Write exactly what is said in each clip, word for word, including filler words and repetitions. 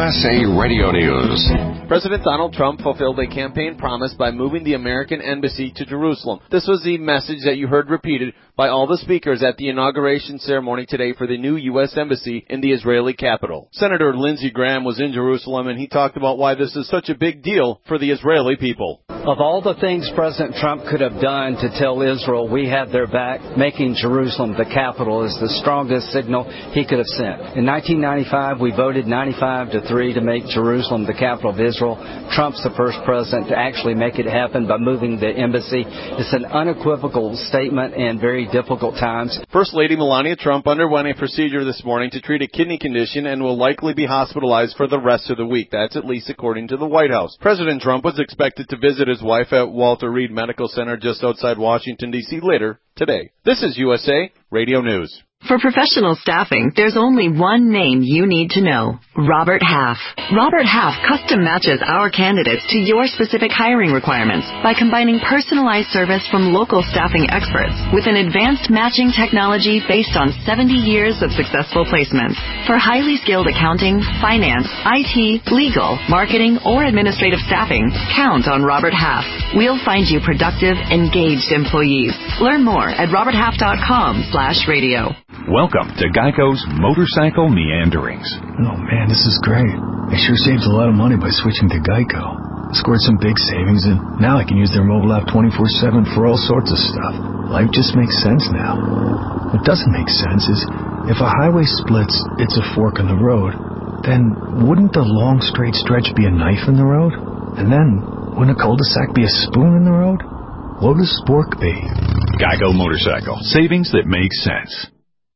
S A Radio News. President Donald Trump fulfilled a campaign promise by moving the American embassy to Jerusalem. This was the message that you heard repeated by all the speakers at the inauguration ceremony today for the new U S Embassy in the Israeli capital. Senator Lindsey Graham was in Jerusalem, and he talked about why this is such a big deal for the Israeli people. Of all the things President Trump could have done to tell Israel we had their back, making Jerusalem the capital is the strongest signal he could have sent. In nineteen ninety-five, we voted ninety-five to three to make Jerusalem the capital of Israel. Trump's the first president to actually make it happen by moving the embassy. It's an unequivocal statement in very difficult times. First Lady Melania Trump underwent a procedure this morning to treat a kidney condition and will likely be hospitalized for the rest of the week. That's at least according to the White House. President Trump was expected to visit his wife at Walter Reed Medical Center just outside Washington, D C later today. This is U S A Radio News. For professional staffing, there's only one name you need to know. Robert Half. Robert Half custom matches our candidates to your specific hiring requirements by combining personalized service from local staffing experts with an advanced matching technology based on seventy years of successful placements. For highly skilled accounting, finance, I T, legal, marketing, or administrative staffing, count on Robert Half. We'll find you productive, engaged employees. Learn more at robert half dot com slash radio. Welcome to Geico's Motorcycle Meanderings. Oh man, this is great. I sure saved a lot of money by switching to Geico. Scored some big savings, and now I can use their mobile app twenty-four seven for all sorts of stuff. Life just makes sense now. What doesn't make sense is, if a highway splits, it's a fork in the road, then wouldn't the long straight stretch be a knife in the road? And then, wouldn't a cul-de-sac be a spoon in the road? What would a spork be? Geico Motorcycle. Savings that make sense.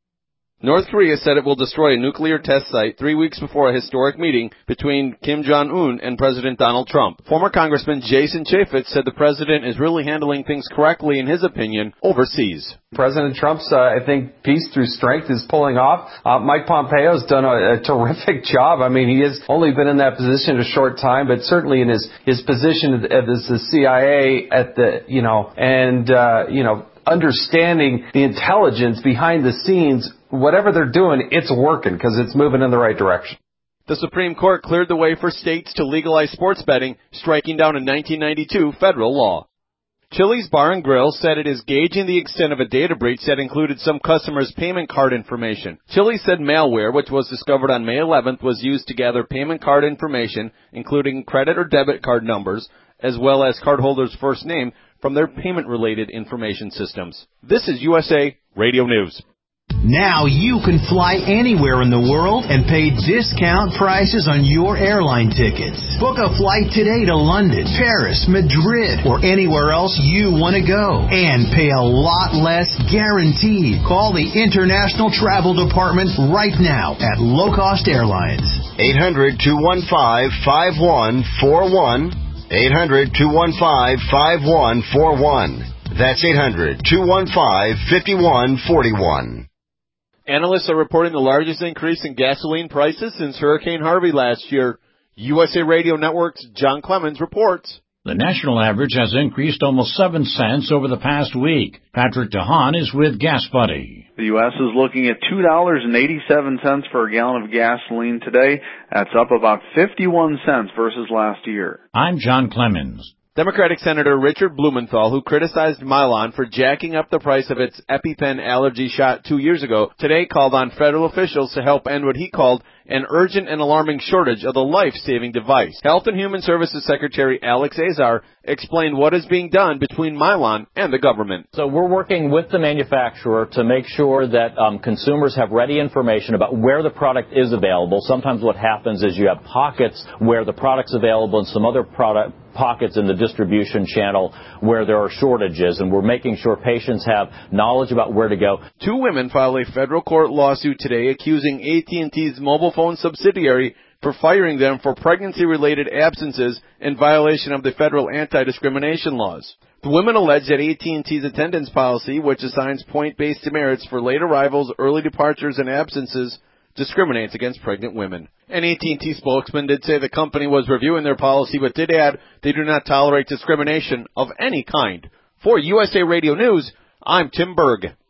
North Korea said it will destroy a nuclear test site three weeks before a historic meeting between Kim Jong-un and President Donald Trump. Former Congressman Jason Chaffetz said the president is really handling things correctly, in his opinion, overseas. President Trump's, uh, I think, peace through strength is pulling off. Uh, Mike Pompeo's done a, a terrific job. I mean, he has only been in that position a short time, but certainly in his, his position as the C I A at the, you know, and, uh, you know, understanding the intelligence behind the scenes, whatever they're doing, it's working because it's moving in the right direction. The Supreme Court cleared the way for states to legalize sports betting, striking down a nineteen ninety-two federal law. Chili's Bar and Grill said it is gauging the extent of a data breach that included some customers' payment card information. Chili's said malware, which was discovered on May eleventh, was used to gather payment card information, including credit or debit card numbers, as well as cardholders' first name, from their payment-related information systems. This is U S A Radio News. Now you can fly anywhere in the world and pay discount prices on your airline tickets. Book a flight today to London, Paris, Madrid, or anywhere else you want to go. And pay a lot less guaranteed. Call the International Travel Department right now at Low Cost Airlines. eight hundred, two one five, five one four one. eight hundred, two one five, five one four one. That's eight hundred, two one five, five one four one. Analysts are reporting the largest increase in gasoline prices since Hurricane Harvey last year. U S A Radio Network's John Clemens reports. The national average has increased almost seven cents over the past week. Patrick DeHaan is with Gas Buddy. The U S is looking at two dollars and eighty-seven cents for a gallon of gasoline today. That's up about fifty-one cents versus last year. I'm John Clemens. Democratic Senator Richard Blumenthal, who criticized Mylan for jacking up the price of its EpiPen allergy shot two years ago, today called on federal officials to help end what he called an urgent and alarming shortage of the life-saving device. Health and Human Services Secretary Alex Azar explained what is being done between Mylan and the government. So we're working with the manufacturer to make sure that um, consumers have ready information about where the product is available. Sometimes what happens is you have pockets where the product's available and some other product pockets in the distribution channel where there are shortages, and we're making sure patients have knowledge about where to go. Two women filed a federal court lawsuit today accusing A T and T's mobile phone subsidiary for firing them for pregnancy-related absences in violation of the federal anti-discrimination laws. The women allege that A T and T's attendance policy, which assigns point-based demerits for late arrivals, early departures, and absences, discriminates against pregnant women. An A T and T spokesman did say the company was reviewing their policy, but did add they do not tolerate discrimination of any kind. For U S A Radio News, I'm Tim Berg.